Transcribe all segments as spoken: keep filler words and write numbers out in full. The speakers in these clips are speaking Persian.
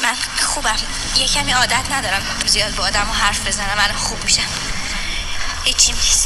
من خوبم، یه کمی عادت ندارم زیاد با آدم حرف بزنم، من خوب میشم، هیچیم نیست.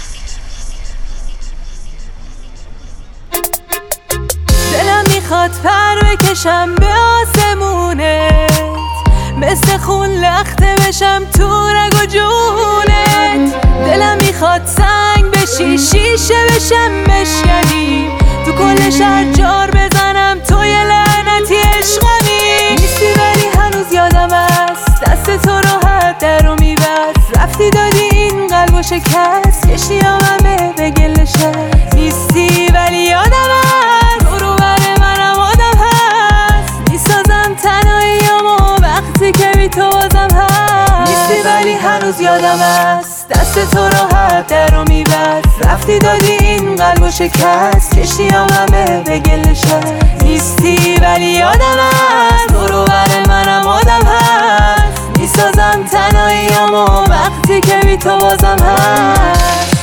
دلم میخواد پر بکشم به آسمونت، مثل خون لخته بشم تو رگ و جونت. دلم میخواد سنگ بشی شیشه بشم بشکنی، تو کل شهر جار بزنم تو یه لعنتی عشقمی. نیستی ولی هنوز یادم است، دست تو راحت درو میبست، رفتی دادی این قلبو شکست، کشتی همه به گل شست. نیستی ولی یادم است، برو بر منم آدم هست، میسازم تنهاییامو وقتی که بی تو بازم هست. نیستی ولی هنوز یادم است، دست تو راحت درو میبست، رفتی دادی این قلبو شکست، کشتی همه به گل شست. نیستی ولی یادم است، برو بر منم آدم هست، میسازم تنهاییامو وقتی که بی تو بازم هست.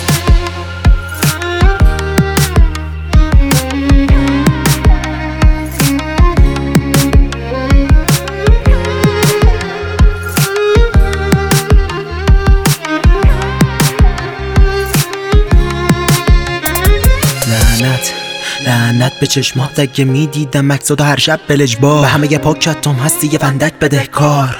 لعنت لعنت به چشمات اگه میدیدم عکساتو هر شب بلجبار، به همه پاکتم هستی یه فندک بدهکار.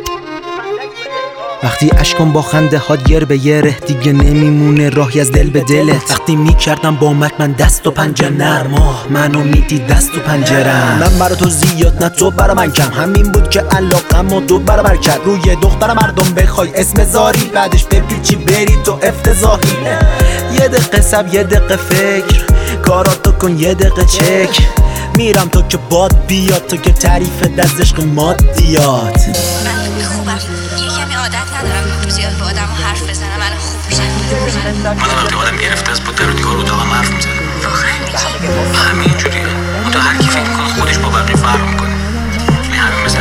وقتی اشکم با خنده هات یر به یره، دیگه نمیمونه راهی از دل به دلت. وقتی میکردم با مک من دست و پنجه نرم، منو میدی دست و پنجرم. من برا تو زیاد نه تو برا من کم، همین بود که علاقم و دو برابر کرد. روی دختر مردم بخوای اسم زاری، بعدش بپیچی بری تو افتضاحی. یه دقیقه سب یه دقیقه فکر، کاراتو کن یه دقیقه چک. میرم تو که باد بیاد، تو که تعریف دست عشق مادیات. من خوبم، یه کمی عادت ندارم زیاد با آدم حرف بزنم، من خوب میشم. من وقتی آدم گرفته است با در و دیوار اتاق هم حرف میزنه. واقعا میگی؟ همین جوریه، منتها هر کی فکر میکنه خودش با بقیه فرق میکنه. یعنی همین مثل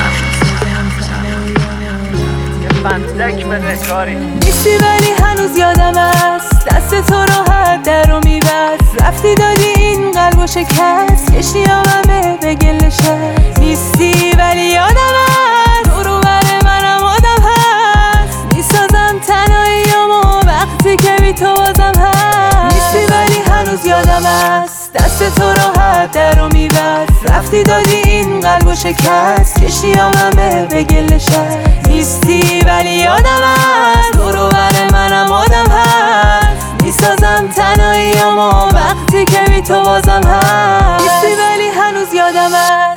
نیستی ولی هنوز یادم است، دست تو راحت درو میبست، رفتی دادی این قلبو شکست، کشتی همه به گل شست. نیستی ولی یادم است، برو بر منم آدم هست، میسازم تنهاییامو وقتی که بی تو بازم هست. نیستی ولی هنوز یادم است، دست تو راحت درو میبست، رفتی دادی این قلبو شکست، کشتی همه به گل شست. نیستی ولی یادم است، برو بر منم آدم هست، میسازم تنهاییامو وقتی که بی تو بازم هست. نیستی ولی هنوز یادم است.